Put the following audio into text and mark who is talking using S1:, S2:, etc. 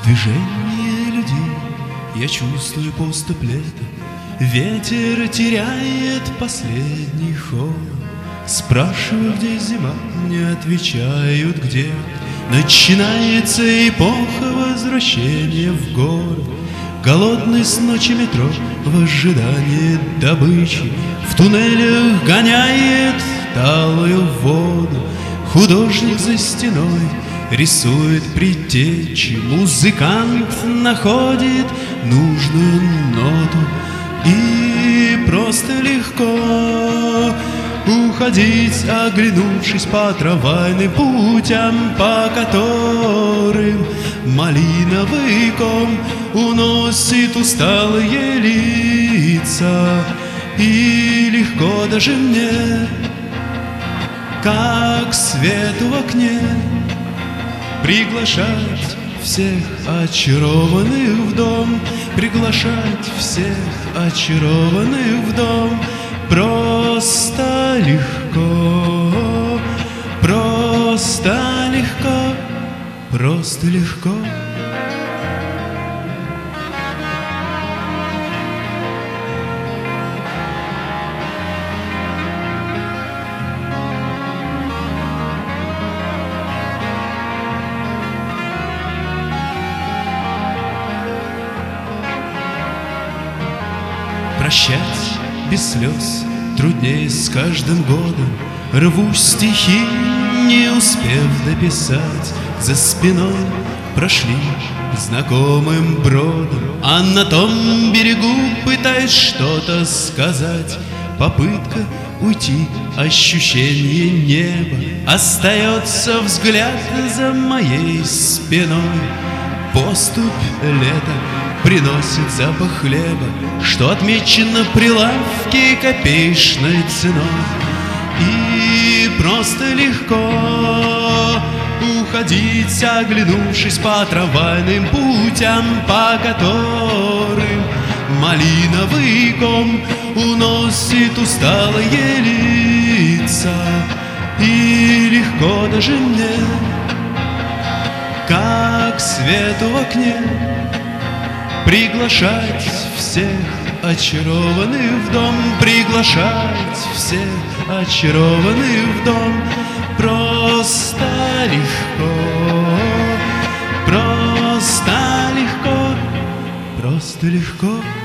S1: Движение людей я чувствую поступь лета. Ветер теряет последний ход. Спрашиваю, где зима, мне отвечают, где. Начинается эпоха возвращения в город. Голодный с ночи метро в ожидании добычи. В туннелях гоняет талую воду. Художник за стеной рисует предтечи. Музыкант находит нужную ноту. И просто легко уходить, оглянувшись по трамвайным путям, по которым малиновый ком уносит усталые лица. И легко даже мне, как свету в окне, приглашать всех очарованных в дом, приглашать всех очарованных в дом. Просто легко, просто легко, просто легко. Прощать без слез труднее с каждым годом. Рву стихи, не успев дописать. За спиной прошли знакомым бродом, а на том берегу пытаясь что-то сказать. Попытка уйти, ощущение неба. Остается взгляд за моей спиной. Поступь лета приносит запах хлеба, что отмечено прилавке копеечной ценой. И просто легко уходить, оглянувшись по трамвайным путям, по которым малиновый ком уносит усталые лица. И легко даже мне, как свету в окне, приглашать всех очарованных в дом, приглашать всех очарованных в дом. Просто легко, просто легко, просто легко.